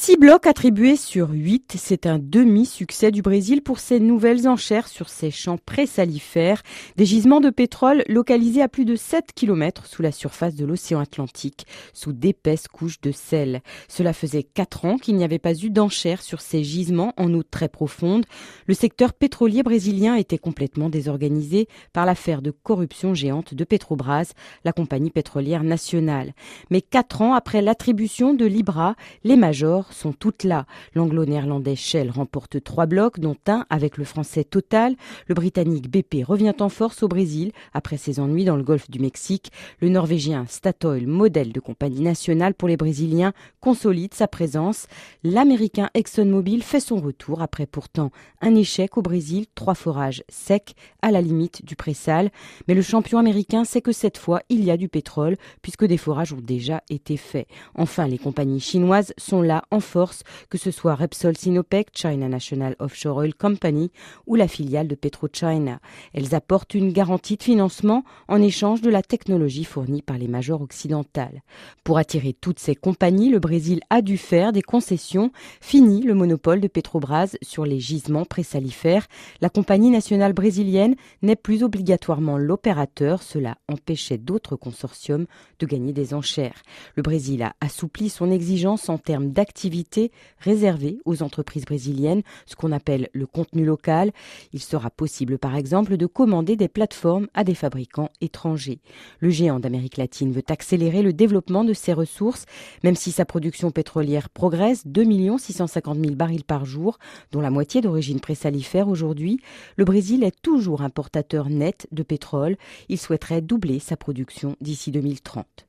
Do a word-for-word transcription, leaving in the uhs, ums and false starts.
Six blocs attribués sur huit, c'est un demi-succès du Brésil pour ses nouvelles enchères sur ses champs pré-salifères, des gisements de pétrole localisés à plus de sept kilomètres sous la surface de l'océan Atlantique, sous d'épaisses couches de sel. Cela faisait quatre ans qu'il n'y avait pas eu d'enchères sur ces gisements en eau très profonde. Le secteur pétrolier brésilien était complètement désorganisé par l'affaire de corruption géante de Petrobras, la compagnie pétrolière nationale. Mais quatre ans après l'attribution de Libra, les majors sont toutes là. L'anglo-néerlandais Shell remporte trois blocs, dont un avec le français Total. Le britannique B P revient en force au Brésil après ses ennuis dans le golfe du Mexique. Le norvégien Statoil, modèle de compagnie nationale pour les Brésiliens, consolide sa présence. L'américain ExxonMobil fait son retour après pourtant un échec au Brésil, trois forages secs à la limite du pré-sal. Mais le champion américain sait que cette fois, il y a du pétrole puisque des forages ont déjà été faits. Enfin, les compagnies chinoises sont là en force, que ce soit Repsol Sinopec, China National Offshore Oil Company ou la filiale de PetroChina. Elles apportent une garantie de financement en échange de la technologie fournie par les majors occidentales. Pour attirer toutes ces compagnies, le Brésil a dû faire des concessions. Fini le monopole de Petrobras sur les gisements pré-salifères. La compagnie nationale brésilienne n'est plus obligatoirement l'opérateur. Cela empêchait d'autres consortiums de gagner des enchères. Le Brésil a assoupli son exigence en termes d'activité réservée aux entreprises brésiliennes, ce qu'on appelle le contenu local. Il sera possible par exemple de commander des plateformes à des fabricants étrangers. Le géant d'Amérique latine veut accélérer le développement de ses ressources, même si sa production pétrolière progresse, deux millions six cent cinquante mille barils par jour, dont la moitié d'origine pré-salifère aujourd'hui. Le Brésil est toujours importateur net de pétrole. Il souhaiterait doubler sa production d'ici deux mille trente.